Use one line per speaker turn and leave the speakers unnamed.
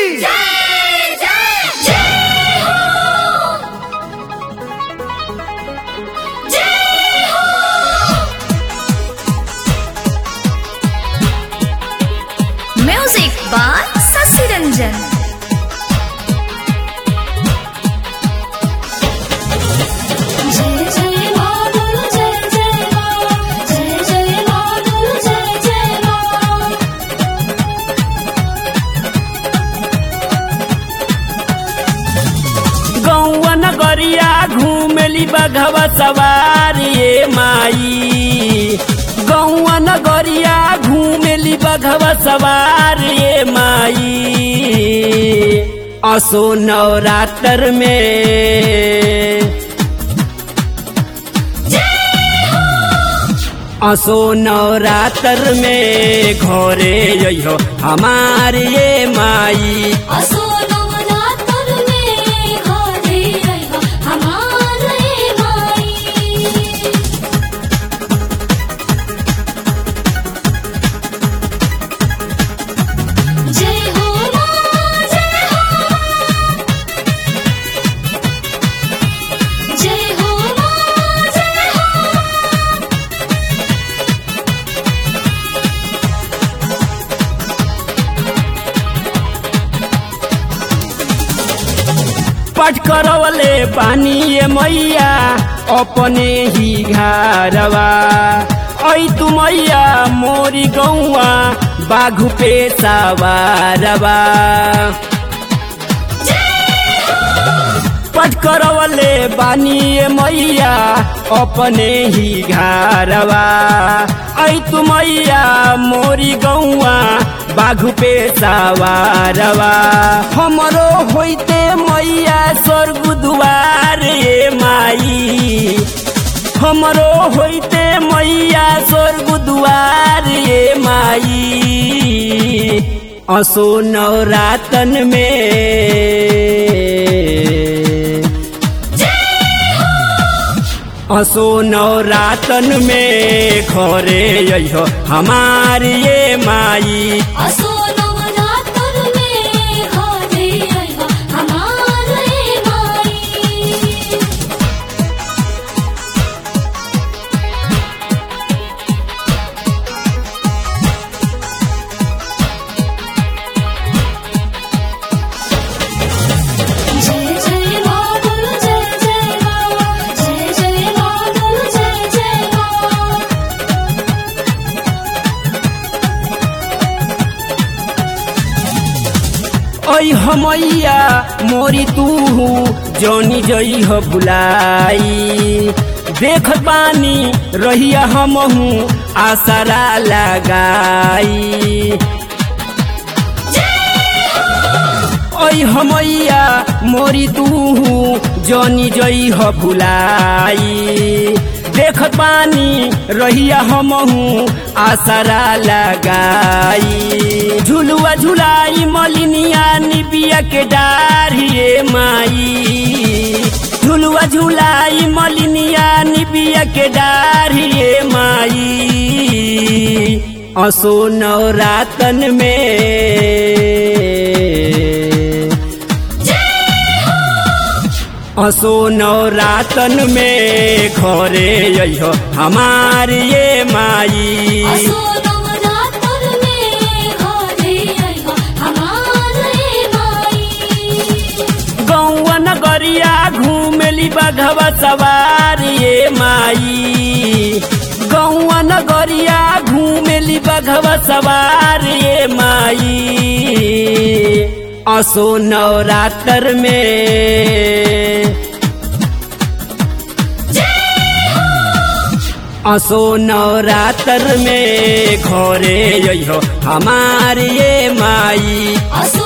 जय जय जय हो, जय हो। Music by Shashi Ranjan.
नगरिया घूमेली बघवा सवार ये माई, गौआ नगरिया घूमेली बघवा सवार ये माई। असो नवरात्र में असो नवरात्र में घरे अइहो हमार ये माई।
असो नवरात्र में घरे अइहो हमार ये माई। जय हो मां, जय हो, जय हो मां, जय हो।
पट करवले पानी ये मैया अपने ही घरवा। ऐ तू मैया मोरी गौआ बाघु पे सवारवा। पट करवले बानी ये मैया अपने ही घरवा। ऐ तू मैया मोरी गौआ बाघु पे सवारवा। हमरो होइते मैया स्वर्ग दुआर ये माई, हमरो होइते मैया स्वर्ग दुआर ये माई। असो नवरातन में असो नवरातन में घरे अइहो हमार ये माई।
असो नवरात्र में घरे अइहो हमार ये माई। जय जय मां बोलो, जय जय मां, जय जय मां बोलो, जय जय मां।
ऐ हमैया मोरी तू जौनी जई हो भुलाई। देख पानी रहिया हमहू आसरा लगाई। ऐ हमैया मोरी तू जौनी जई हो भुलाई। देख पानी रहिया हमहू आसरा लगाई। झुलुआ झुलाई मलिनिया निबिया के डारिये माई। झुलुआ झुलाई मलिनिया निबिया के डारिये माई। असो नवरातन में असो नवरातन में घरे अइहो हमार ये माई।
असो नवरात्र में घरे अइहो हमार ये माई।
गौआ नगरिया घूमेली बघवा सवार ये माई, गौआ नगरिया घूमेली बघवा सवार ये माई। असो नवरात्र में असो नवरात्र में घरे अइहो हमार ये माई।